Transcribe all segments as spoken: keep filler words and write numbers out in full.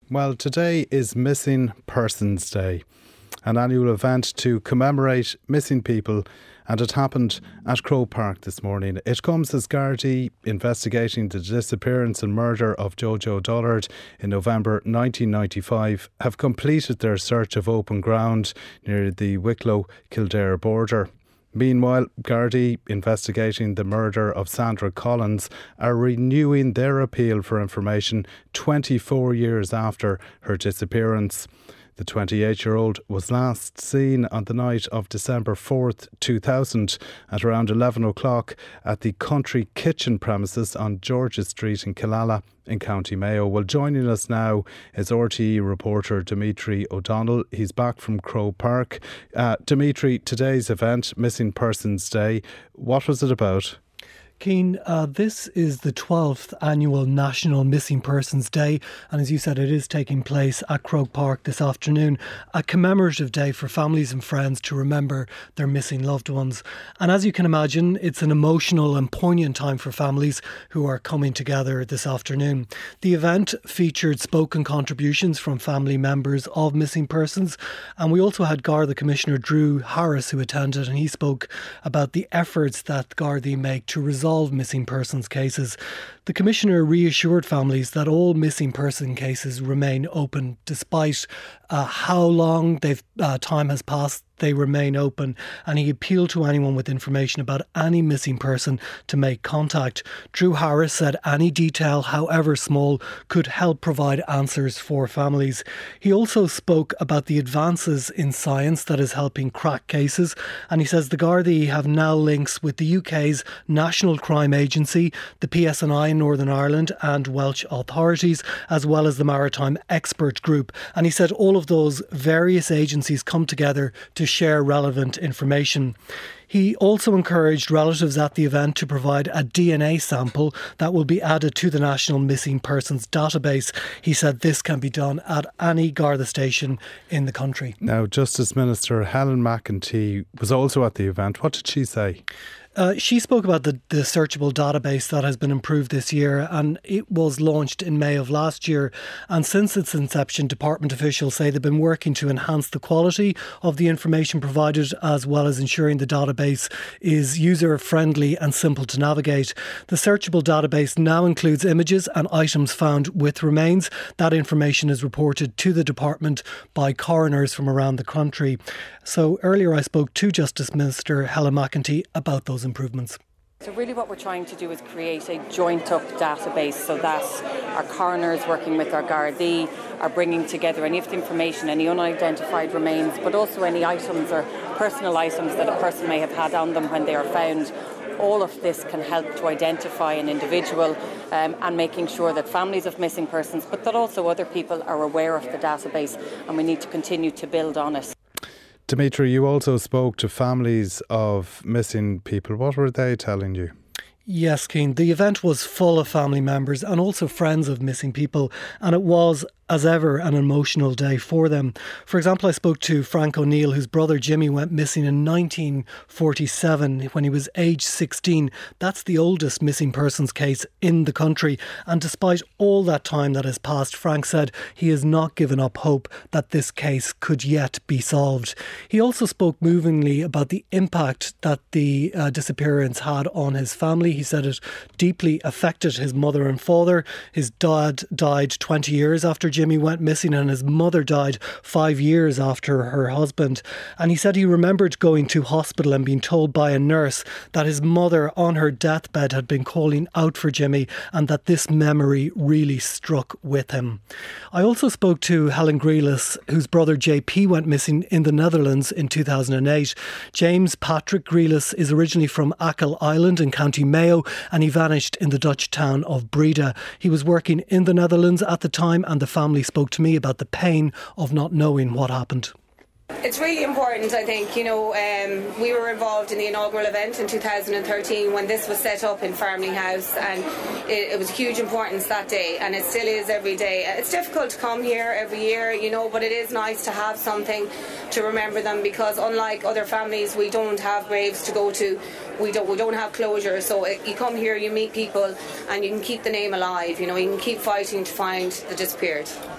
Well, today is Missing Persons Day, an annual event to commemorate missing people, and it happened at Croke Park this morning. It comes as Gardaí, investigating the disappearance and murder of Jojo Dullard in November nineteen ninety-five, have completed their search of open ground near the Wicklow-Kildare border. Meanwhile, Gardaí, investigating the murder of Sandra Collins, are renewing their appeal for information twenty-four years after her disappearance. The twenty-eight-year-old was last seen on the night of December fourth, two thousand at around eleven o'clock at the Country Kitchen premises on George's Street in Killala in County Mayo. Well, joining us now is R T E reporter Dimitri O'Donnell. He's back from Croke Park. Uh, Dimitri, today's event, Missing Persons Day, what was it about? Cian, uh, this is the twelfth annual National Missing Persons Day, and as you said, it is taking place at Croke Park this afternoon, a commemorative day for families and friends to remember their missing loved ones. And as you can imagine, it's an emotional and poignant time for families who are coming together this afternoon. The event featured spoken contributions from family members of missing persons, and we also had Garda Commissioner Drew Harris who attended, and he spoke about the efforts that Gardaí make to resolve missing persons cases. The Commissioner reassured families that all missing person cases remain open despite uh, how long they've uh, time has passed. They remain open, and he appealed to anyone with information about any missing person to make contact. Drew Harris said any detail, however small, could help provide answers for families. He also spoke about the advances in science that is helping crack cases, and he says the Gardaí have now links with the U K's National Crime Agency, the P S N I in Northern Ireland and Welsh authorities, as well as the Maritime Expert Group. And he said all of those various agencies come together to share relevant information. He also encouraged relatives at the event to provide a D N A sample that will be added to the National Missing Persons database. He said this can be done at any Garda station in the country. Now, Justice Minister Helen McEntee was also at the event. What did she say? Uh, she spoke about the, the searchable database that has been improved this year, and it was launched in May of last year. And since its inception, department officials say they've been working to enhance the quality of the information provided, as well as ensuring the database is user-friendly and simple to navigate. The searchable database now includes images and items found with remains. That information is reported to the department by coroners from around the country. So earlier I spoke to Justice Minister Helen McEntee about those improvements. So really what we're trying to do is create a joint up database so that our coroners working with our Gardaí are bringing together any of the information, any unidentified remains, but also any items or personal items that a person may have had on them when they are found. All of this can help to identify an individual um, and making sure that families of missing persons, but that also other people are aware of the database, and we need to continue to build on it. Dimitri, you also spoke to families of missing people. What were they telling you? Yes, Cian. The event was full of family members and also friends of missing people, and it was, as ever, an emotional day for them. For example, I spoke to Frank O'Neill, whose brother Jimmy went missing in nineteen forty-seven when he was age sixteen. That's the oldest missing persons case in the country. And despite all that time that has passed, Frank said he has not given up hope that this case could yet be solved. He also spoke movingly about the impact that the uh, disappearance had on his family. He said it deeply affected his mother and father. His dad died twenty years after Jimmy Jimmy went missing, and his mother died five years after her husband. And he said he remembered going to hospital and being told by a nurse that his mother on her deathbed had been calling out for Jimmy, and that this memory really struck with him. I also spoke to Helen Grealis, whose brother J P went missing in the Netherlands in two thousand eight. James Patrick Grealis is originally from Achill Island in County Mayo, and he vanished in the Dutch town of Breda. He was working in the Netherlands at the time, and the family spoke to me about the pain of not knowing what happened. It's really important, I think. You know, um, we were involved in the inaugural event in two thousand thirteen when this was set up in Farmling House, and it, it was huge importance that day, and it still is every day. It's difficult to come here every year, you know, but it is nice to have something to remember them, because unlike other families, we don't have graves to go to. We don't, we don't have closure, so it, you come here, you meet people, and you can keep the name alive. You know, you can keep fighting to find the disappeared.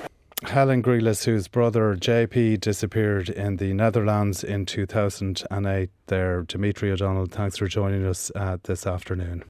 Helen Grealis, whose brother J P disappeared in the Netherlands in two thousand eight. There, Dimitri O'Donnell, thanks for joining us uh, this afternoon.